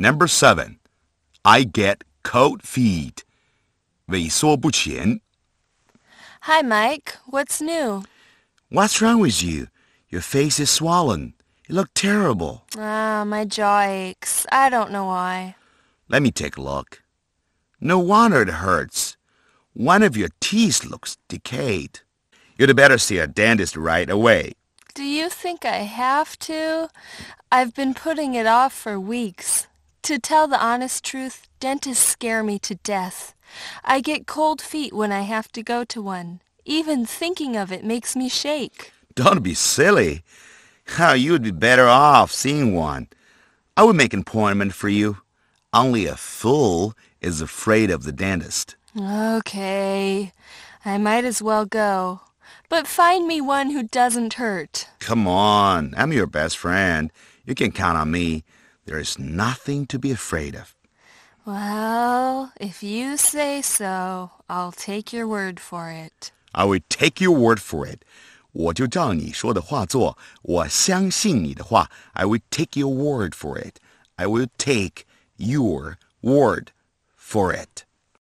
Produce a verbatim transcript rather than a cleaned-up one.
Number seven, I get cold feet. 萎缩不前. Hi, Mike. What's new? What's wrong with you? Your face is swollen. You look terrible. Ah, my jaw aches. I don't know why. Let me take a look. No wonder it hurts. One of your teeth looks decayed. You'd better see a dentist right away. Do you think I have to? I've been putting it off for weeks. To tell the honest truth, dentists scare me to death. I get cold feet when I have to go to one. Even thinking of it makes me shake. Don't be silly. How you'd be better off seeing one. I would make an appointment for you. Only a fool is afraid of the dentist. Okay, I might as well go. But find me one who doesn't hurt. Come on, I'm your best friend. You can count on me. There is nothing to be afraid of. Well, if you say so, I'll take your word for it. I will take your word for it. 我就照你说的话做，我相信你的话。I will take your word for it. I will take your word for it.